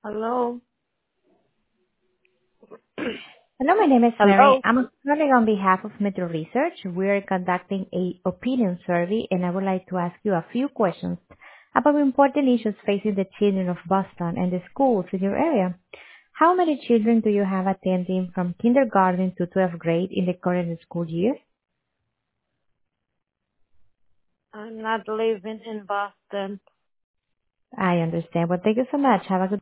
Hello. Hello, my name is Mary. Hello. I'm calling on behalf of Metro Research. We're conducting a opinion survey, and I would like to ask you a few questions about important issues facing the children of Boston and the schools in your area. How many children do you have attending from kindergarten to 12th grade in the current school year? I'm not living in Boston. I understand. Well, thank you so much. Have a good